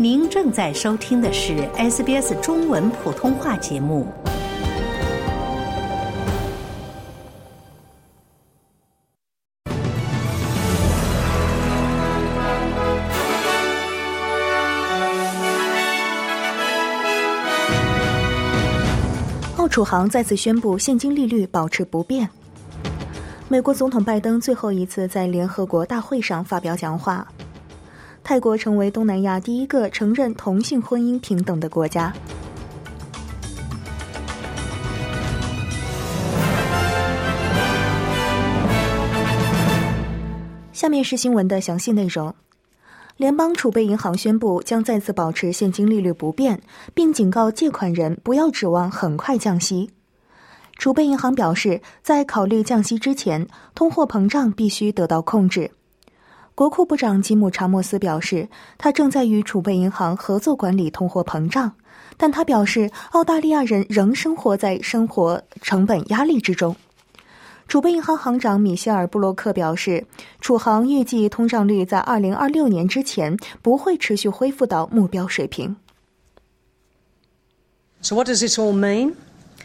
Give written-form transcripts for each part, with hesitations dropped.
您正在收听的是 SBS 中文普通话节目。 澳储行再次宣布现金利率保持不变。美国总统拜登最后一次在联合国大会上发表讲话。泰国成为东南亚第一个承认同性婚姻平等的国家。下面是新闻的详细内容。联邦储备银行宣布将再次保持现金利率不变，并警告借款人不要指望很快降息。储备银行表示，在考虑降息之前，通货膨胀必须得到控制。国库部长吉姆·查莫斯表示，他正在与储备银行合作管理通货膨胀，但他表示，澳大利亚人仍生活在生活成本压力之中。储备银行行长米歇尔·布洛克表示，储行预计通胀率在2026年之前不会持续恢复到目标水平。 So what does this all mean?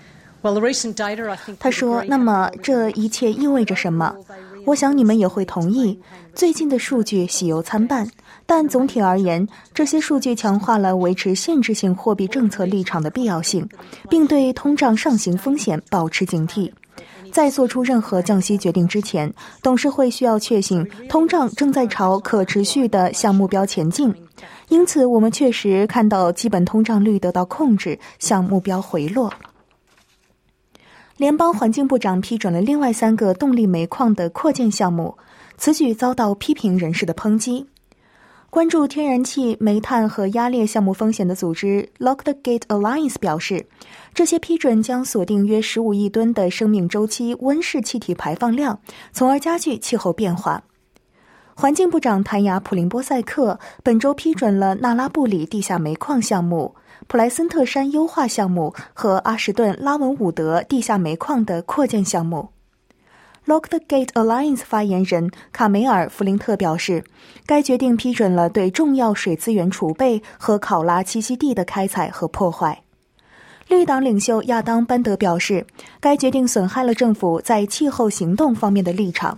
他说，那么这一切意味着什么？我想你们也会同意，最近的数据喜忧参半，但总体而言，这些数据强化了维持限制性货币政策立场的必要性，并对通胀上行风险保持警惕。在做出任何降息决定之前，董事会需要确信通胀正在朝可持续的向目标前进。因此，我们确实看到基本通胀率得到控制，向目标回落。联邦环境部长批准了另外3个动力煤矿的扩建项目，此举遭到批评人士的抨击。关注天然气、煤炭和压裂项目风险的组织 Lock the Gate Alliance 表示，这些批准将锁定约15亿吨的生命周期温室气体排放量，从而加剧气候变化。环境部长谭雅·普林波塞克本周批准了纳拉布里地下煤矿项目、普莱森特山优化项目和阿什顿拉文伍德地下煤矿的扩建项目。Lock the Gate Alliance 发言人卡梅尔·弗林特表示，该决定批准了对重要水资源储备和考拉栖息地的开采和破坏。绿党领袖亚当·班德表示，该决定损害了政府在气候行动方面的立场。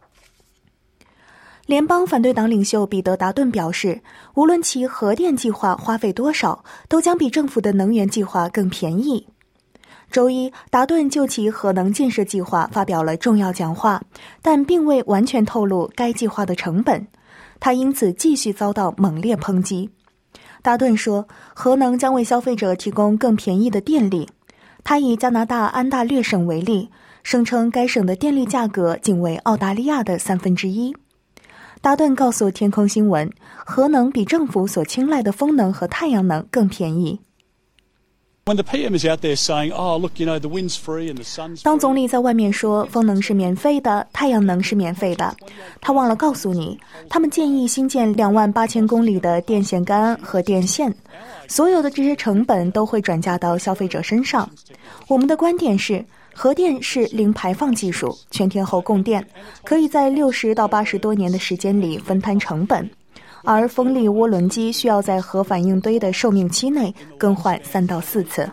联邦反对党领袖彼得·达顿表示，无论其核电计划花费多少，都将比政府的能源计划更便宜。周一，达顿就其核能建设计划发表了重要讲话，但并未完全透露该计划的成本。他因此继续遭到猛烈抨击。达顿说，核能将为消费者提供更便宜的电力。他以加拿大安大略省为例，声称该省的电力价格仅为澳大利亚的1/3。达顿告诉天空新闻，核能比政府所青睐的风能和太阳能更便宜。当总理在外面说风能是免费的，太阳能是免费的，他忘了告诉你，他们建议新建28000公里的电线杆和电线，所有的这些成本都会转嫁到消费者身上。我们的观点是，核电是零排放技术，全天候供电，可以在60到80多年的时间里分摊成本。而风力涡轮机需要在核反应堆的寿命期内更换3到4次。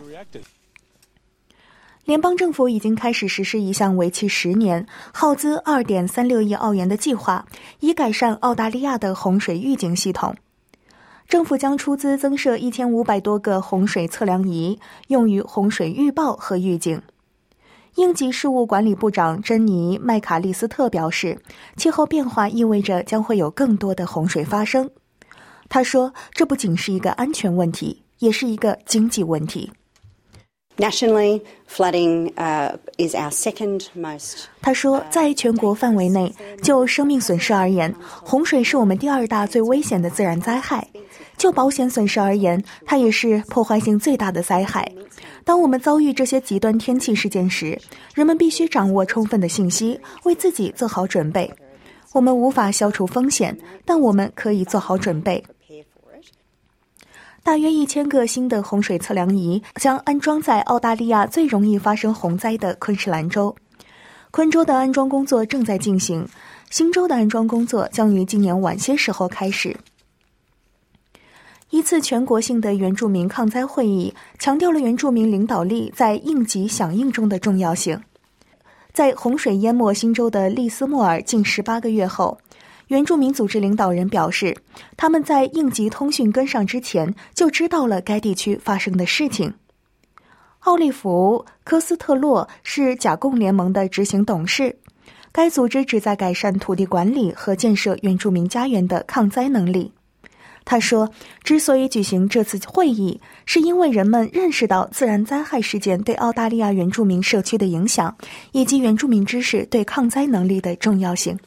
联邦政府已经开始实施一项为期10年、耗资2.36亿澳元的计划，以改善澳大利亚的洪水预警系统。政府将出资增设1500多个洪水测量仪，用于洪水预报和预警。应急事务管理部长珍妮·麦卡利斯特表示，气候变化意味着将会有更多的洪水发生。他说，这不仅是一个安全问题，也是一个经济问题。 Nationally, flooding is our second most. 他说，在全国范围内，就生命损失而言，洪水是我们第2大最危险的自然灾害。就保险损失而言，它也是破坏性最大的灾害。当我们遭遇这些极端天气事件时，人们必须掌握充分的信息，为自己做好准备。我们无法消除风险，但我们可以做好准备。大约1000个新的洪水测量仪将安装在澳大利亚最容易发生洪灾的昆士兰州。昆州的安装工作正在进行，新州的安装工作将于今年晚些时候开始。 一次全国性的原住民抗灾会议强调了原住民领导力在应急响应中的重要性。在洪水淹没新州的利斯莫尔近18个月后，原住民组织领导人表示，他们在应急通讯跟上之前就知道了该地区发生的事情。奥利弗·科斯特洛是甲共联盟的执行董事，该组织旨在改善土地管理和建设原住民家园的抗灾能力。他说，之所以举行这次会议，是因为人们认识到自然灾害事件对澳大利亚原住民社区的影响，以及原住民知识对抗灾能力的重要性。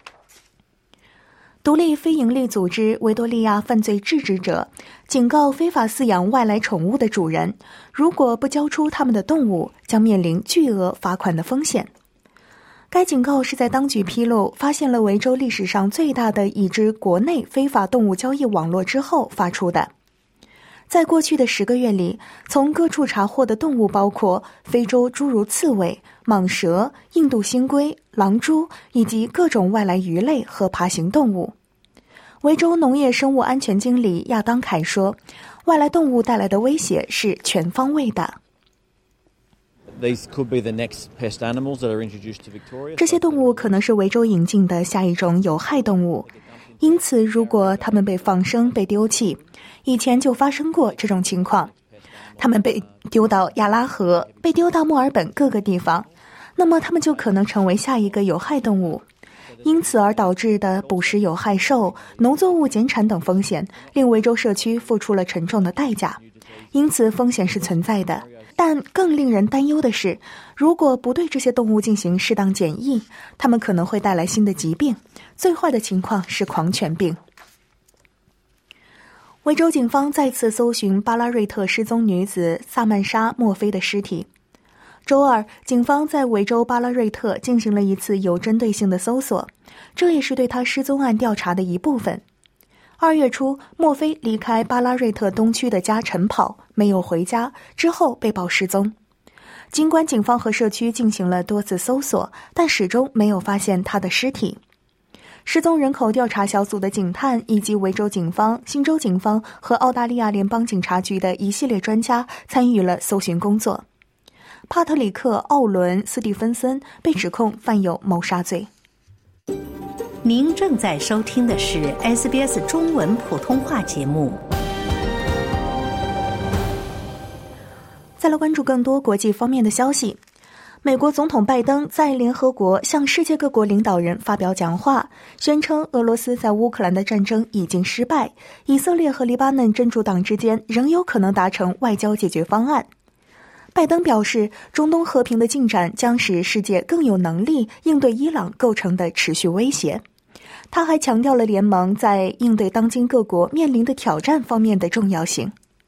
独立非营利组织维多利亚犯罪制止者警告非法饲养外来宠物的主人，如果不交出他们的动物，将面临巨额罚款的风险。该警告是在当局披露发现了维州历史上最大的已知国内非法动物交易网络之后发出的。在过去的10个月里，从各处查获的动物包括非洲诸如刺猬、蟒蛇、印度星龟、狼蛛以及各种外来鱼类和爬行动物。维州农业生物安全经理亚当凯说，外来动物带来的威胁是全方位的。这些动物可能是维州引进的下一种有害动物，因此如果它们被放生、被丢弃，以前就发生过这种情况，它们被丢到亚拉河、被丢到墨尔本各个地方，那么它们就可能成为下一个有害动物。因此而导致的捕食有害兽、农作物减产等风险，令维州社区付出了沉重的代价。因此风险是存在的。但更令人担忧的是，如果不对这些动物进行适当检疫，它们可能会带来新的疾病，最坏的情况是狂犬病。维州警方再次搜寻巴拉瑞特失踪女子萨曼莎·墨菲的尸体。周二，警方在维州巴拉瑞特进行了一次有针对性的搜索，这也是对她失踪案调查的一部分。2月初，墨菲离开巴拉瑞特东区的家晨跑，没有回家，之后被曝失踪。尽管警方和社区进行了多次搜索，但始终没有发现他的尸体。失踪人口调查小组的警探以及维州警方、新州警方和澳大利亚联邦警察局的一系列专家参与了搜寻工作。帕特里克·奥伦·斯蒂芬森被指控犯有谋杀罪。 您正在收听的是 SBS 中文普通话节目。 再来关注更多国际方面的消息。美国总统拜登在联合国向世界各国领导人发表讲话，宣称俄罗斯在乌克兰的战争已经失败，以色列和黎巴嫩真主党之间仍有可能达成外交解决方案。拜登表示，中东和平的进展将使世界更有能力应对伊朗构成的持续威胁。他还强调了联盟在应对当今各国面临的挑战方面的重要性。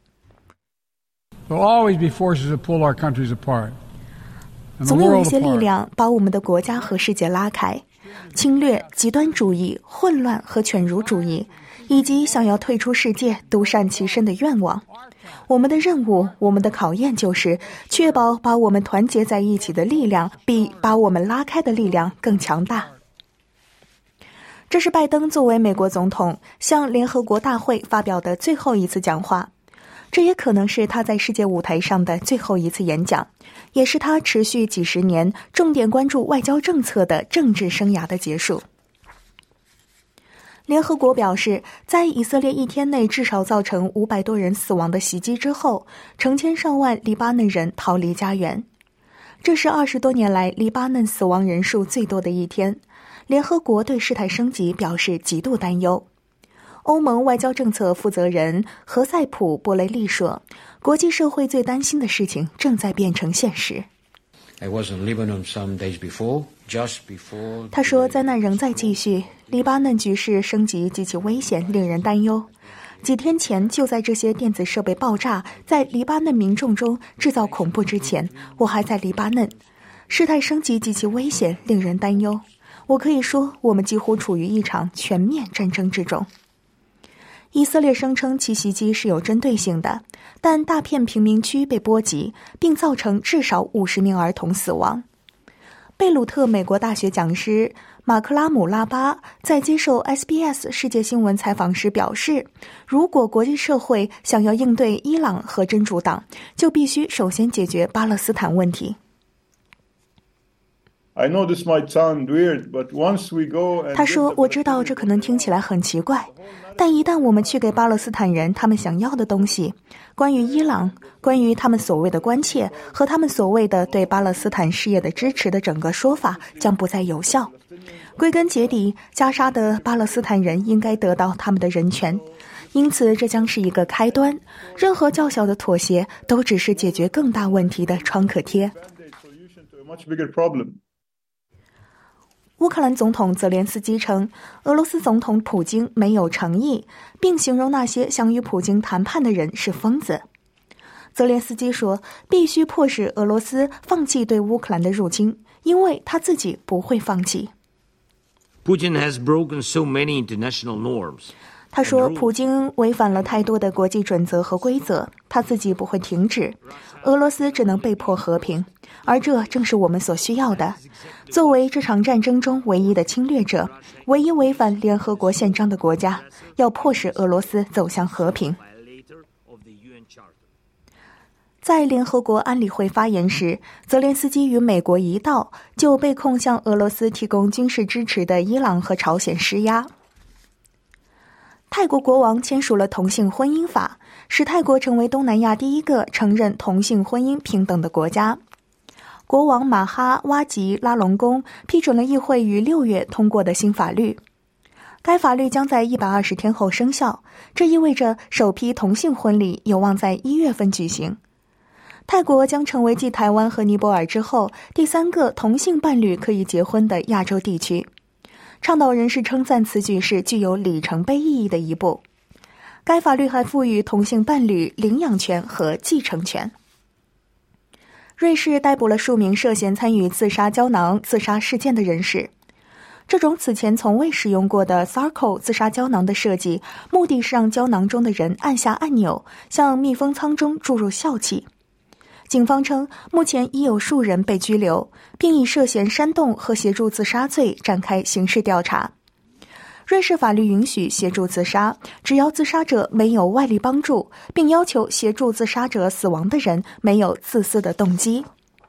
总有一些力量把我们的国家和世界拉开，侵略、极端主义、混乱和犬儒主义，以及想要退出世界、独善其身的愿望。我们的任务，我们的考验就是确保把我们团结在一起的力量比把我们拉开的力量更强大。这是拜登作为美国总统向联合国大会发表的最后一次讲话，这也可能是他在世界舞台上的最后一次演讲，也是他持续几十年重点关注外交政策的政治生涯的结束。联合国表示，在以色列一天内至少造成500多人死亡的袭击之后，成千上万黎巴嫩人逃离家园。这是20多年来黎巴嫩死亡人数最多的一天。联合国对事态升级表示极度担忧。欧盟外交政策负责人何塞普·波雷利说，国际社会最担心的事情正在变成现实。他说，灾难仍在继续，黎巴嫩局势升级极其危险，令人担忧。几天前，就在这些电子设备爆炸，在黎巴嫩民众中制造恐怖之前，我还在黎巴嫩。事态升级极其危险，令人担忧。我可以说，我们几乎处于一场全面战争之中。以色列声称其袭击是有针对性的，但大片贫民区被波及，并造成至少50名儿童死亡。贝鲁特美国大学讲师马克拉姆拉巴在接受 SBS 世界新闻采访时表示，如果国际社会想要应对伊朗和真主党，就必须首先解决巴勒斯坦问题。他说，我知道这可能听起来很奇怪，但一旦我们去给巴勒斯坦人他们想要的东西，关于伊朗，关于他们所谓的关切和他们所谓的对巴勒斯坦事业的支持的整个说法将不再有效。归根结底，加沙的巴勒斯坦人应该得到他们的人权，因此这将是一个开端，任何较小的妥协都只是解决更大问题的创可贴。乌克兰总统泽连斯基称，俄罗斯总统普京没有诚意，并形容那些想与普京谈判的人是疯子。泽连斯基说，必须迫使俄罗斯放弃对乌克兰的入侵，因为他自己不会放弃。 Putin has broken so many international norms. 他说，普京违反了太多的国际准则和规则，他自己不会停止，俄罗斯只能被迫和平，而这正是我们所需要的。作为这场战争中唯一的侵略者，唯一违反联合国宪章的国家，要迫使俄罗斯走向和平。在联合国安理会发言时，泽连斯基与美国一道就被控向俄罗斯提供军事支持的伊朗和朝鲜施压。泰国国王签署了同性婚姻法，使泰国成为东南亚第一个承认同性婚姻平等的国家。国王马哈哇吉拉隆功批准了议会于6月通过的新法律，该法律将在120天后生效，这意味着首批同性婚礼有望在1月份举行。泰国将成为继台湾和尼泊尔之后第3个同性伴侣可以结婚的亚洲地区。倡导人士称赞此举是具有里程碑意义的一步。该法律还赋予同性伴侣领养权和继承权。瑞士逮捕了数名涉嫌参与自杀胶囊自杀事件的人士。这种此前从未使用过的 Sarco 自杀胶囊的设计，目的是让胶囊中的人按下按钮，向密封舱中注入笑气。警方称，目前已有数人被拘留，并以涉嫌煽动和协助自杀罪展开刑事调查。瑞士法律允许协助自杀，只要自杀者没有外力帮助，并要求协助自杀者死亡的人没有自私的动机。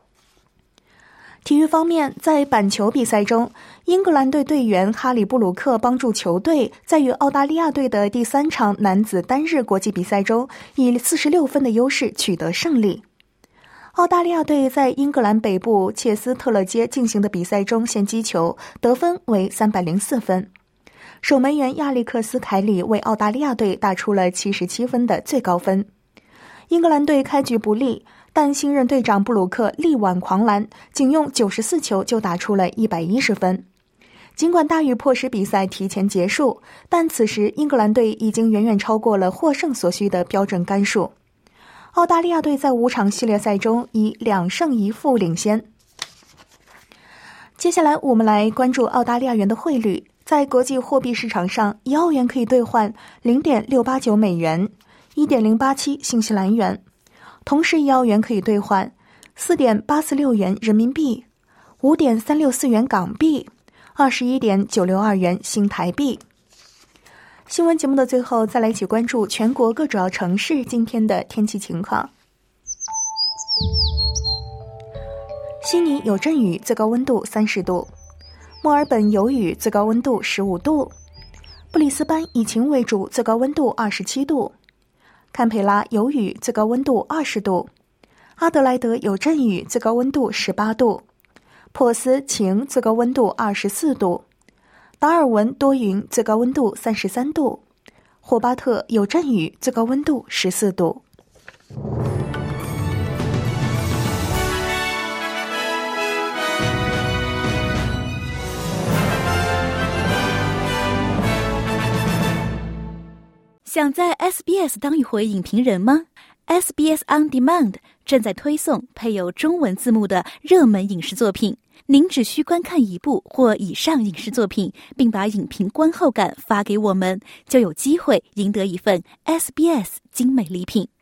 体育方面，在板球比赛中，英格兰队队员哈里布鲁克帮助球队在与澳大利亚队的第3场男子单日国际比赛中，以46分的优势取得胜利。澳大利亚队在英格兰北部切斯特勒街进行的比赛中先击球，得分为304分。守门员亚历克斯·凯里为澳大利亚队打出了77分的最高分。英格兰队开局不利，但新任队长布鲁克力挽狂澜，仅用94球就打出了110分。尽管大雨迫使比赛提前结束，但此时英格兰队已经远远超过了获胜所需的标准杆数。澳大利亚队在5场系列赛中以2胜1负领先。接下来我们来关注澳大利亚元的汇率。在国际货币市场上，1澳元可以兑换 0.689 美元， 1.087 新西兰元。同时1澳元可以兑换 4.846 元人民币， 5.364 元港币， 21.962 元新台币。新闻节目的最后，再来一起关注全国各主要城市今天的天气情况。悉尼有阵雨，最高温度30度；墨尔本有雨，最高温度15度；布里斯班以晴为主，最高温度27度；堪培拉有雨，最高温度20度；阿德莱德有阵雨，最高温度18度；珀斯晴，最高温度24度；达尔文多云，最高温度33度；霍巴特有阵雨，最高温度14度。 想在 SBS 当一回影评人吗？ SBS On Demand 正在推送配有中文字幕的热门影视作品，您只需观看一部或以上影视作品，并把影评观后感发给我们，就有机会赢得一份 SBS 精美礼品。